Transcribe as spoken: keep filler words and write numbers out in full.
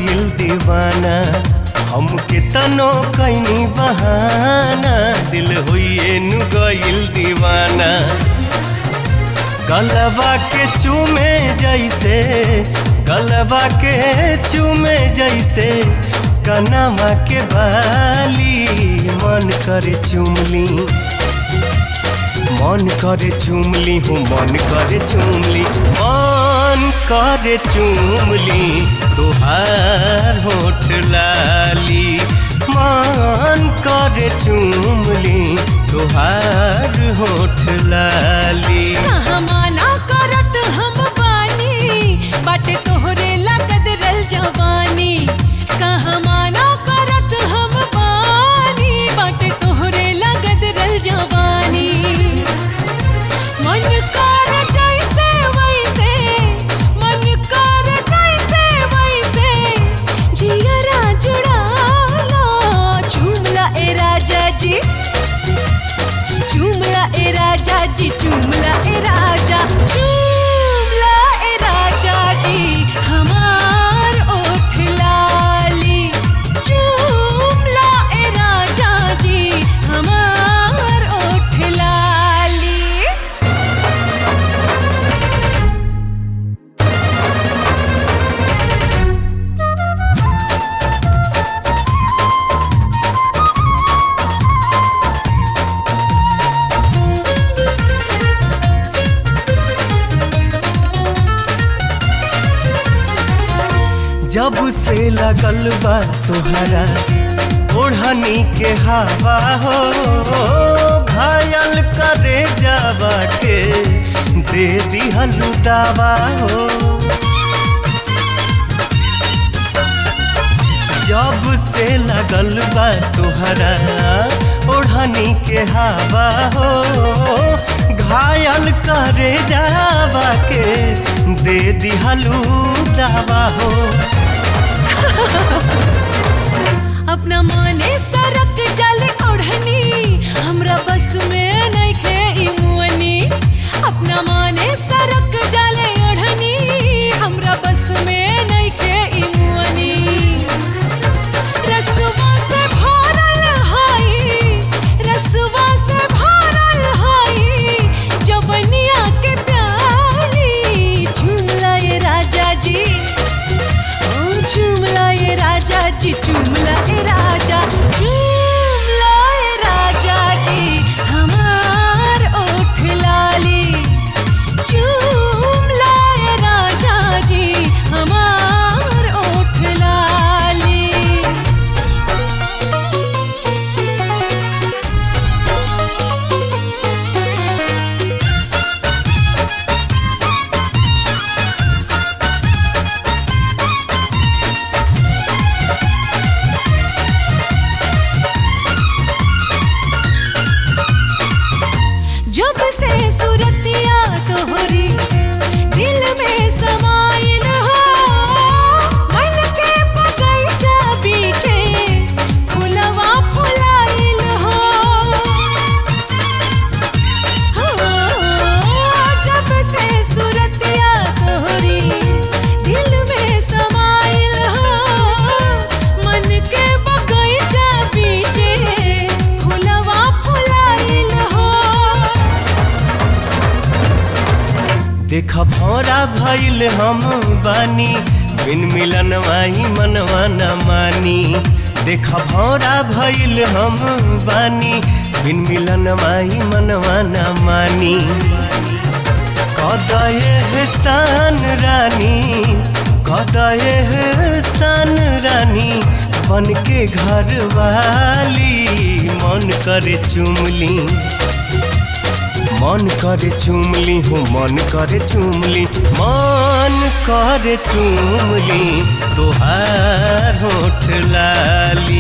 गइल दीवाना हमके तनो कैनी बहाना दिल होइए नु गइल दीवाना गलबा के चूमे जैसे गलबा के चूमे जैसे कनमा के बाली मन करे चुमली मन करे चुमली हूँ मन करे चुमली मन करे चुमली तुहार होठ लाली मन करे चुमली तुहार होठ लाली कहाँ माना करत हम बानी बाटे तोहरे लागत रल जवानी कहाँ माना करत हम बानी बाटे तोहरे लागत रल जवानी मन कर जैसे वैसे मन कर जैसे वैसे जियरा जुड़ाला चुमला ए राजा जी चुमला ए राजा जी चुमला ए राजा चुमला ए राजा जी हमार ओठ लाली चुमला ए राजा जी हमार ओठ लाली जब से लगल बा तोहरा ओढ़नी के हवा हो घायल करे जावा के दे दिहलु दावा हो जब से लगल बा तोहरा ओढ़नी के हवा हो घायल करे जावा के दे दिहलु दावा हो अपना माने सरक जाले ओढ़नी हमरा बस में नइखे ई मुअनी अपना माने सरक जाले ओढ़नी हमरा बस में नइखे ई मुअनी रसवा से भरल हाई रसवा से भरल हाई जवनिया के प्याली चुमला ये राजा जी ओ चुमला ये राजा जी चुमला ए राजा चुमला ए राजा जी हमार ओठ लाली चुमला ए राजा जी हमार ओठ लाली जब से सूरतिया तोहरी दिल में समाइल हो मन के बगीचा बीचे फुलवा फुलाइल हो जब से सूरतिया तोहरी दिल में समाइल हो मन के बगीचा बीचे फुलवा फुलाइल हो देख भौरा भइल हम बानी बिन मिलन माही मनवा न मानी देख भौरा भइल हम बानी बिन मिलन माही मनवा न मानी कदये एहसान रानी कदये एहसान रानी बन के घर वाली मन करे चुमली मन करे चुमली हूँ मन करे चुमली मन करे चुमली तुहार होठ लाली।